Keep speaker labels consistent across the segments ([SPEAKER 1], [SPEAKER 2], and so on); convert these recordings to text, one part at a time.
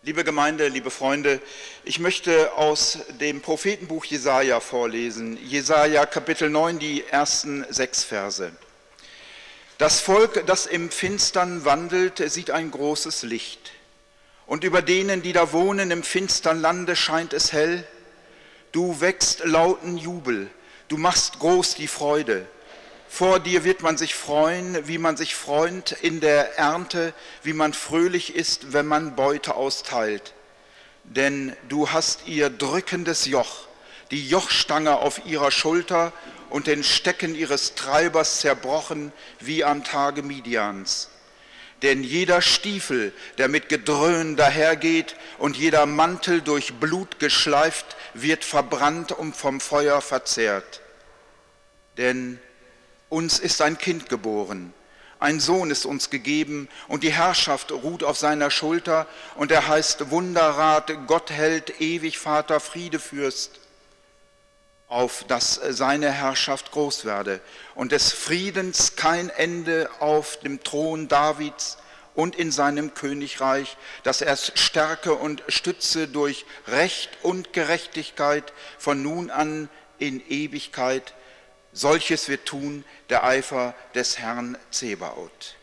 [SPEAKER 1] Liebe Gemeinde, liebe Freunde, ich möchte aus dem Prophetenbuch Jesaja vorlesen. Jesaja Kapitel 9, die ersten 6 Verse. Das Volk, das im Finstern wandelt, sieht ein großes Licht. Und über denen, die da wohnen im finstern Lande, scheint es hell. Du wächst lauten Jubel, du machst groß die Freude. Vor dir wird man sich freuen, wie man sich freut in der Ernte, wie man fröhlich ist, wenn man Beute austeilt. Denn du hast ihr drückendes Joch, die Jochstange auf ihrer Schulter und den Stecken ihres Treibers zerbrochen, wie am Tage Midians. Denn jeder Stiefel, der mit Gedröhn dahergeht und jeder Mantel durch Blut geschleift, wird verbrannt und vom Feuer verzehrt. Denn uns ist ein Kind geboren, ein Sohn ist uns gegeben und die Herrschaft ruht auf seiner Schulter und er heißt Wunderrat, Gottheld, ewig Vater, Friedefürst, auf dass seine Herrschaft groß werde und des Friedens kein Ende auf dem Thron Davids und in seinem Königreich, dass er es stärke und stütze durch Recht und Gerechtigkeit von nun an in Ewigkeit. Solches wird tun der Eifer des Herrn Zebaoth.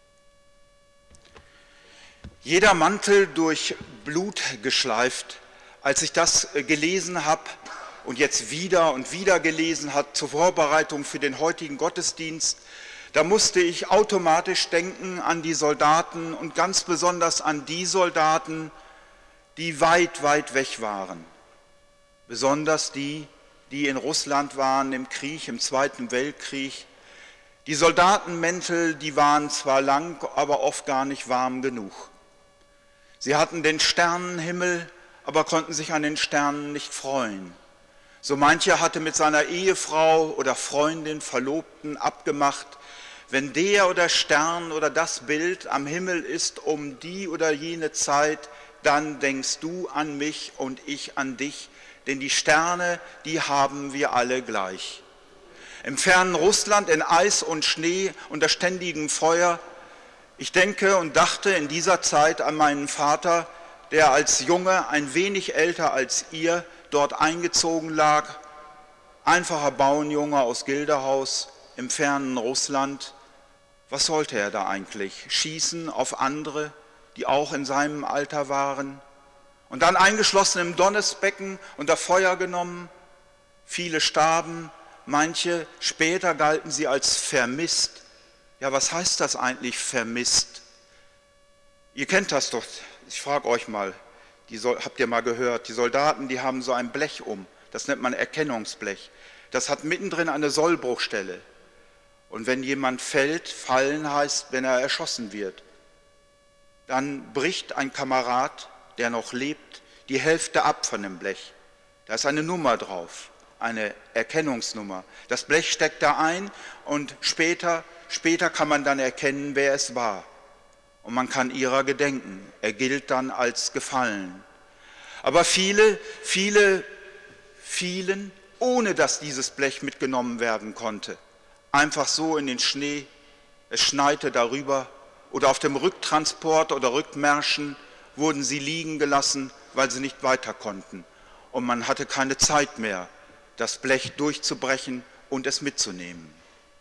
[SPEAKER 1] Jeder Mantel durch Blut geschleift, als ich das gelesen habe und jetzt wieder und wieder gelesen habe zur Vorbereitung für den heutigen Gottesdienst, da musste ich automatisch denken an die Soldaten und ganz besonders an die Soldaten, die weit, weit weg waren. Besonders die in Russland waren im Krieg, im Zweiten Weltkrieg. Die Soldatenmäntel, die waren zwar lang, aber oft gar nicht warm genug. Sie hatten den Sternenhimmel, aber konnten sich an den Sternen nicht freuen. So mancher hatte mit seiner Ehefrau oder Freundin, Verlobten abgemacht, wenn der oder Stern oder das Bild am Himmel ist um die oder jene Zeit, dann denkst du an mich und ich an dich, denn die Sterne, die haben wir alle gleich. Im fernen Russland in Eis und Schnee unter ständigem Feuer. Ich denke und dachte in dieser Zeit an meinen Vater, der als Junge, ein wenig älter als ihr, dort eingezogen lag. Einfacher Bauernjunge aus Gilderhaus im fernen Russland. Was sollte er da eigentlich? Schießen auf andere, die auch in seinem Alter waren? Und dann eingeschlossen im Donnersbecken, unter Feuer genommen. Viele starben, manche später galten sie als vermisst. Ja, was heißt das eigentlich, vermisst? Ihr kennt das doch, ich frage euch mal, habt ihr mal gehört, die Soldaten, die haben so ein Blech um, das nennt man Erkennungsblech. Das hat mittendrin eine Sollbruchstelle. Und wenn jemand fällt, fallen heißt, wenn er erschossen wird, dann bricht ein Kamerad, der noch lebt, die Hälfte ab von dem Blech. Da ist eine Nummer drauf, eine Erkennungsnummer. Das Blech steckt da ein und später kann man dann erkennen, wer es war. Und man kann ihrer gedenken. Er gilt dann als gefallen. Aber viele fielen, ohne dass dieses Blech mitgenommen werden konnte. Einfach so in den Schnee, es schneite darüber oder auf dem Rücktransport oder Rückmärschen wurden sie liegen gelassen, weil sie nicht weiter konnten. Und man hatte keine Zeit mehr, das Blech durchzubrechen und es mitzunehmen.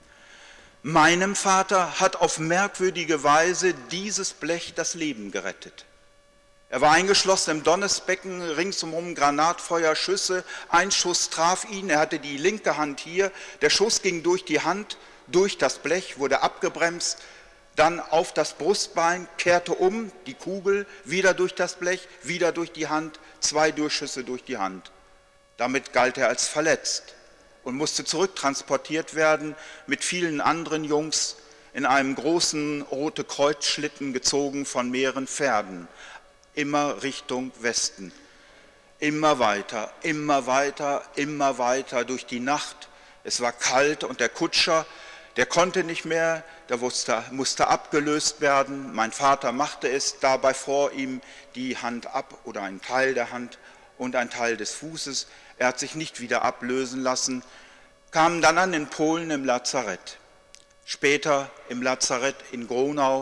[SPEAKER 1] Meinem Vater hat auf merkwürdige Weise dieses Blech das Leben gerettet. Er war eingeschlossen im Donnersbecken, ringsum Granatfeuer, Schüsse. Ein Schuss traf ihn, er hatte die linke Hand hier. Der Schuss ging durch die Hand, durch das Blech, wurde abgebremst. Dann auf das Brustbein, kehrte um, die Kugel, wieder durch das Blech, wieder durch die Hand, 2 Durchschüsse durch die Hand. Damit galt er als verletzt und musste zurücktransportiert werden mit vielen anderen Jungs in einem großen Rote Kreuz-Schlitten gezogen von mehreren Pferden, immer Richtung Westen. Immer weiter, immer weiter, immer weiter durch die Nacht. Es war kalt und der Kutscher, der konnte nicht mehr, der musste abgelöst werden. Mein Vater machte es dabei vor ihm die Hand ab oder einen Teil der Hand und ein Teil des Fußes. Er hat sich nicht wieder ablösen lassen, kam dann an in Polen im Lazarett. Später im Lazarett in Gronau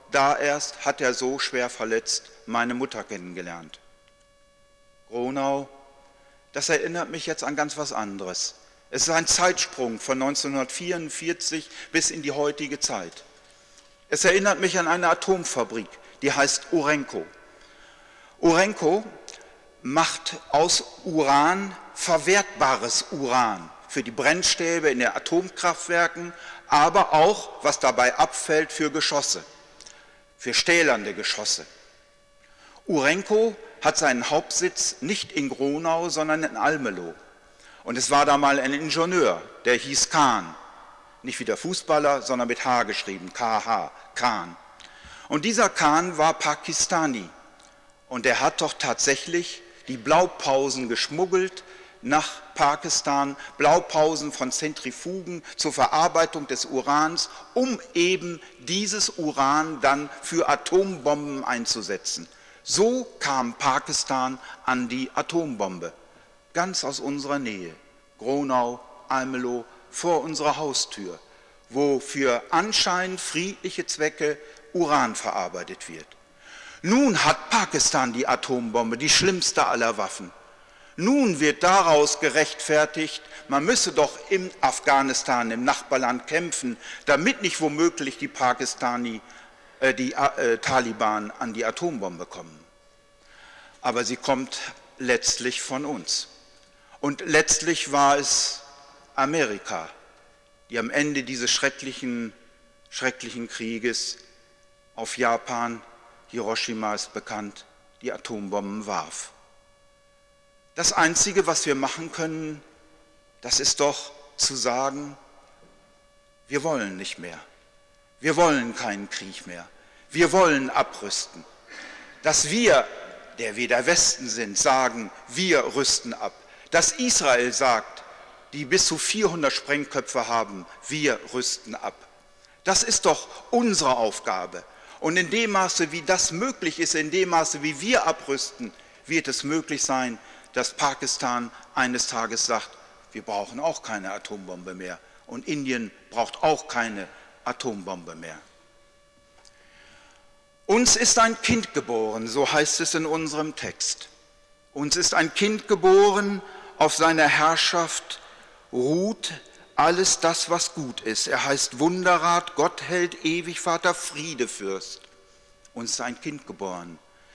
[SPEAKER 1] da erst hat er so schwer verletzt meine Mutter kennengelernt. Gronau, das erinnert mich jetzt an ganz was anderes. Es ist ein Zeitsprung von 1944 bis in die heutige Zeit. Es erinnert mich an eine Atomfabrik, die heißt Urenco. Urenco macht aus Uran verwertbares Uran für die Brennstäbe in den Atomkraftwerken, aber auch, was dabei abfällt, für Geschosse, für stählerne Geschosse. Urenco hat seinen Hauptsitz nicht in Gronau, sondern in Almelo. Und es war da mal ein Ingenieur, der hieß Kahn. Nicht wie der Fußballer, sondern mit H geschrieben, K-H, Kahn. Und dieser Kahn war Pakistani. Und er hat doch tatsächlich die Blaupausen geschmuggelt nach Pakistan, Blaupausen von Zentrifugen zur Verarbeitung des Urans, um eben dieses Uran dann für Atombomben einzusetzen. So kam Pakistan an die Atombombe. Ganz aus unserer Nähe, Gronau, Almelo, vor unserer Haustür, wo für anscheinend friedliche Zwecke Uran verarbeitet wird. Nun hat Pakistan die Atombombe, die schlimmste aller Waffen. Nun wird daraus gerechtfertigt, man müsse doch in Afghanistan, im Nachbarland kämpfen, damit nicht womöglich die Taliban an die Atombombe kommen. Aber sie kommt letztlich von uns. Und letztlich war es Amerika, die am Ende dieses schrecklichen Krieges auf Japan, Hiroshima ist bekannt, die Atombomben warf. Das Einzige, was wir machen können, das ist doch zu sagen, wir wollen nicht mehr. Wir wollen keinen Krieg mehr. Wir wollen abrüsten. Dass wir, der wir der Westen sind, sagen, wir rüsten ab. Dass Israel sagt, die bis zu 400 Sprengköpfe haben, wir rüsten ab. Das ist doch unsere Aufgabe. Und in dem Maße, wie das möglich ist, in dem Maße, wie wir abrüsten, wird es möglich sein, dass Pakistan eines Tages sagt, wir brauchen auch keine Atombombe mehr. Und Indien braucht auch keine Atombombe mehr. Uns ist ein Kind geboren, so heißt es in unserem Text. Uns ist ein Kind geboren, auf seiner Herrschaft ruht alles das, was gut ist. Er heißt Wunderrat, Gottheld, ewig Vater, Friedefürst. Uns ist ein Kind geboren.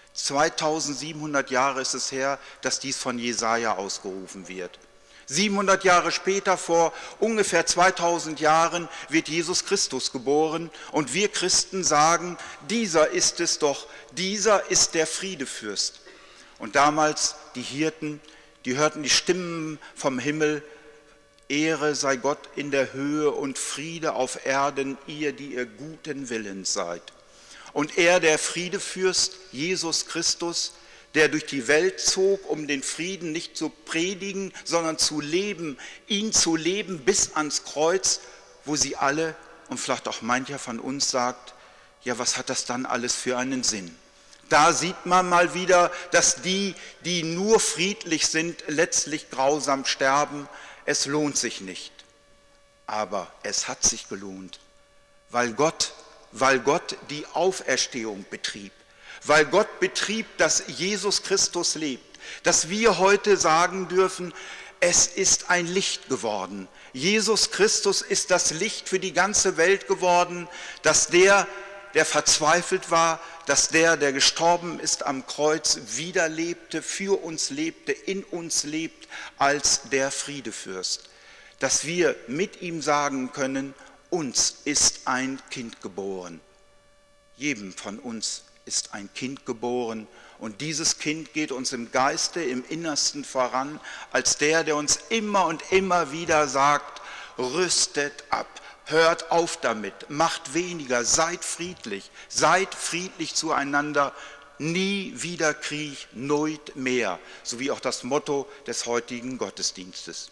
[SPEAKER 1] 2700 Jahre ist es her, dass dies von Jesaja ausgerufen wird. 700 Jahre später, vor ungefähr 2000 Jahren, wird Jesus Christus geboren und wir Christen sagen, dieser ist es doch, dieser ist der Friedefürst. Und damals die Hirten, die hörten die Stimmen vom Himmel, Ehre sei Gott in der Höhe und Friede auf Erden, ihr, die ihr guten Willens seid. Und er, der Friedefürst, Jesus Christus, der durch die Welt zog, um den Frieden nicht zu predigen, sondern zu leben, ihn zu leben bis ans Kreuz, wo sie alle, und vielleicht auch mancher von uns sagt, ja, was hat das dann alles für einen Sinn? Da sieht man mal wieder, dass die nur friedlich sind, letztlich grausam sterben. Es lohnt sich nicht. Aber es hat sich gelohnt, weil Gott die Auferstehung betrieb, weil Gott betrieb, dass Jesus Christus lebt, dass wir heute sagen dürfen, es ist ein Licht geworden. Jesus Christus ist das Licht für die ganze Welt geworden, dass der verzweifelt war, dass der gestorben ist am Kreuz, wieder lebte, für uns lebte, in uns lebt als der Friedefürst. Dass wir mit ihm sagen können, uns ist ein Kind geboren. Jedem von uns ist ein Kind geboren und dieses Kind geht uns im Geiste, im Innersten voran, als der uns immer und immer wieder sagt, rüstet ab, hört auf damit, macht weniger, seid friedlich zueinander, nie wieder Krieg, nooit mehr, so wie auch das Motto des heutigen Gottesdienstes.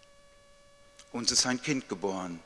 [SPEAKER 1] Uns ist ein Kind geboren.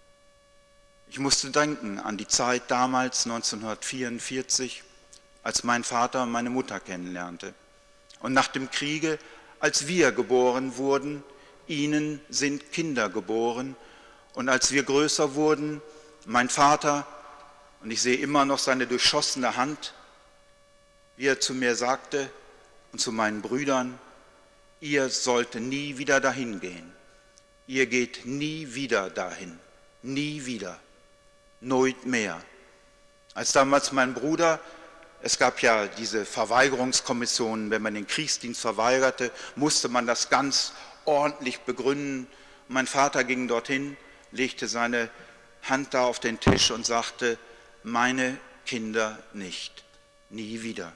[SPEAKER 1] Ich musste denken an die Zeit damals, 1944, als mein Vater meine Mutter kennenlernte. Und nach dem Kriege, als wir geboren wurden, ihnen sind Kinder geboren. Und als wir größer wurden, mein Vater Und ich sehe immer noch seine durchschossene Hand, wie er zu mir sagte und zu meinen Brüdern: Ihr sollt nie wieder dahin gehen. Ihr geht nie wieder dahin. Nie wieder. Nooit mehr. Als damals mein Bruder, es gab ja diese Verweigerungskommissionen, wenn man den Kriegsdienst verweigerte, musste man das ganz ordentlich begründen. Mein Vater ging dorthin, legte seine Hand da auf den Tisch und sagte: Meine Kinder nicht, nie wieder.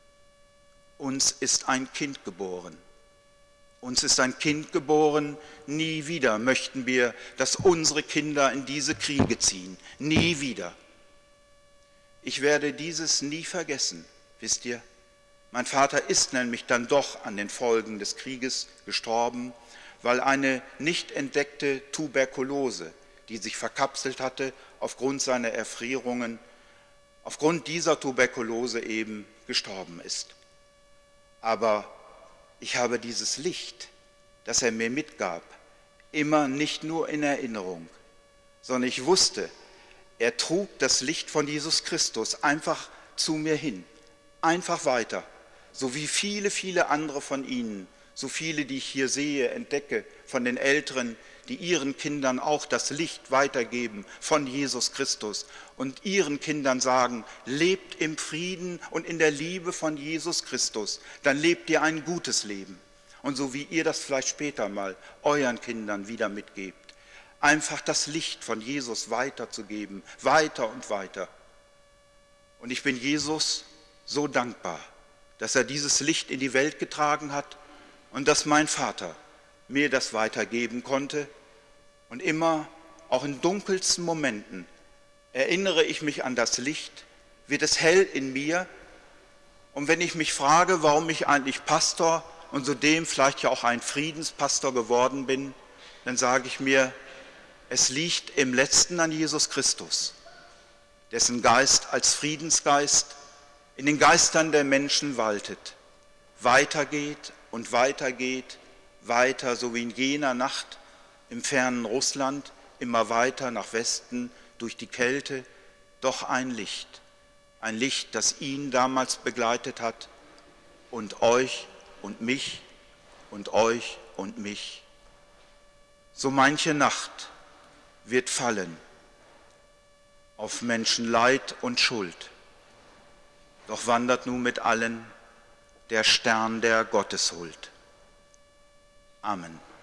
[SPEAKER 1] Uns ist ein Kind geboren. Uns ist ein Kind geboren, nie wieder möchten wir, dass unsere Kinder in diese Kriege ziehen. Nie wieder. Ich werde dieses nie vergessen, wisst ihr? Mein Vater ist nämlich dann doch an den Folgen des Krieges gestorben, weil eine nicht entdeckte Tuberkulose, die sich verkapselt hatte aufgrund seiner Erfrierungen, aufgrund dieser Tuberkulose eben gestorben ist. Aber ich habe dieses Licht, das er mir mitgab, immer nicht nur in Erinnerung, sondern ich wusste, er trug das Licht von Jesus Christus einfach zu mir hin, einfach weiter, so wie viele, viele andere von Ihnen, so viele, die ich hier sehe, entdecke, von den Älteren, die ihren Kindern auch das Licht weitergeben von Jesus Christus und ihren Kindern sagen: Lebt im Frieden und in der Liebe von Jesus Christus, dann lebt ihr ein gutes Leben. Und so wie ihr das vielleicht später mal euren Kindern wieder mitgebt, einfach das Licht von Jesus weiterzugeben, weiter und weiter. Und ich bin Jesus so dankbar, dass er dieses Licht in die Welt getragen hat und dass mein Vater mir das weitergeben konnte. Und immer, auch in dunkelsten Momenten, erinnere ich mich an das Licht, wird es hell in mir. Und wenn ich mich frage, warum ich eigentlich Pastor und zudem vielleicht ja auch ein Friedenspastor geworden bin, dann sage ich mir, es liegt im Letzten an Jesus Christus, dessen Geist als Friedensgeist in den Geistern der Menschen waltet, weitergeht und weitergeht, weiter, so wie in jener Nacht im fernen Russland, immer weiter nach Westen durch die Kälte, doch ein Licht, das ihn damals begleitet hat und euch und mich und euch und mich. So manche Nacht wird fallen auf Menschen Leid und Schuld, doch wandert nun mit allen der Stern der Gotteshuld. Amen.